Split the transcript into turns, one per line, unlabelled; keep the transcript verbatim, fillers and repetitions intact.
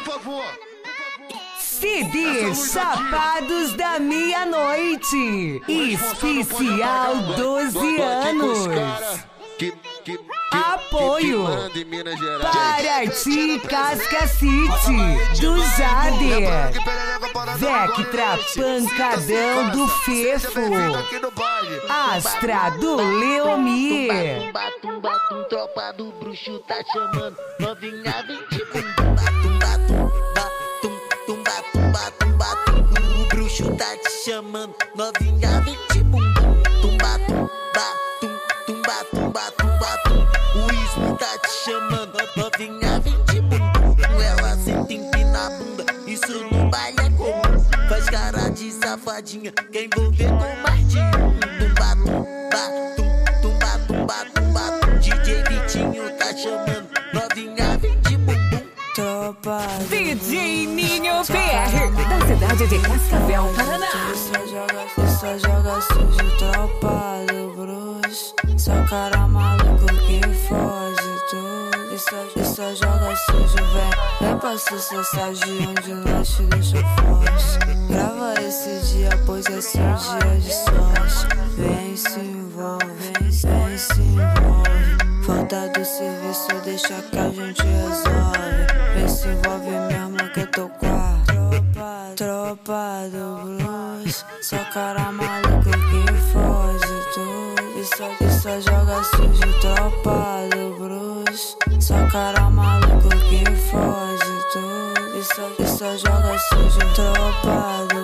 por favor.
C D Chapados da Meia-Noite, especial doze anos. Apoio Paraty Cascacite do Jader, Vectra Pancadão do Fefo, Astra do Leomir.
Tumba, tumba, tumba, tropa do bruxo tá chamando. Novinha vem de tumba, tumba, tumba, tumba, tumba, tumba, tumba. O bruxo tá te chamando. Novinha vem de bumbum. Tumba, tumba, tumba, tumba, tumba, tumba. O ismo tá te chamando. Novinha vem de bumbum. Ela senta empina a bunda. Isso no baile é comum. Faz cara de safadinha. Quer envolver com mais de um. Tumba, tumba, tumba, tumba, tumba, tumba. D J Vitinho tá chamando. Novinha vem de bumbum.
Tropa
D J Ninho P R da cidade de Cascavel, Paraná.
Só joga, só joga sujo, tropa do bruxo. Só cara maluco que foge tudo. E só, e só joga sujo, vem. Vem pra sucessar de onde nós te deixa forte. Grava esse dia, pois esse é um dia de sorte. Vem se envolve, vem, vem se envolve. Falta do serviço, deixa que a gente resolve. Vem se envolve mesmo que eu tô com a tropa, tropa do blues. Só cara maluco que foge tudo. E só, e só joga sujo, tropa do blues. Só cara maluco que foge tudo. E só, e só joga sujo, tropa do